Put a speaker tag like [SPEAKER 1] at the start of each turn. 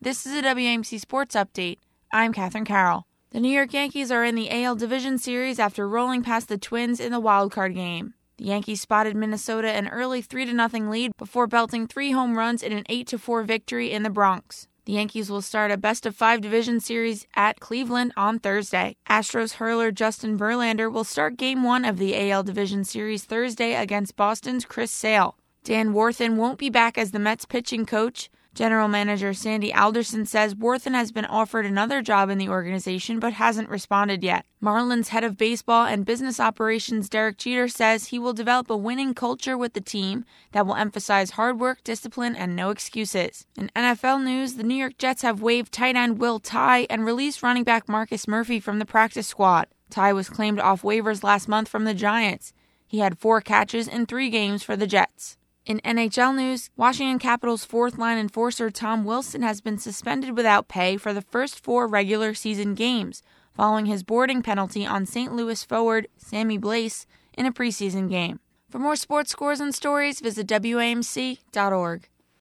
[SPEAKER 1] This is a WAMC Sports Update. I'm Katherine Carroll. The New York Yankees are in the AL Division Series after rolling past the Twins in the wildcard game. The Yankees spotted Minnesota an early 3-0 lead before belting 3 home runs in an 8-4 victory in the Bronx. The Yankees will start a best-of-5 division series at Cleveland on Thursday. Astros hurler Justin Verlander will start Game 1 of the AL Division Series Thursday against Boston's Chris Sale. Dan Warthen won't be back as the Mets pitching coach. General Manager Sandy Alderson says Warthen has been offered another job in the organization but hasn't responded yet. Marlins head of baseball and business operations Derek Jeter says he will develop a winning culture with the team that will emphasize hard work, discipline, and no excuses. In NFL news, the New York Jets have waived tight end Will Tye and released running back Marcus Murphy from the practice squad. Tye was claimed off waivers last month from the Giants. He had 4 catches in 3 games for the Jets. In NHL news, Washington Capitals fourth-line enforcer Tom Wilson has been suspended without pay for the first 4 regular season games, following his boarding penalty on St. Louis forward Sammy Blais in a preseason game. For more sports scores and stories, visit WAMC.org.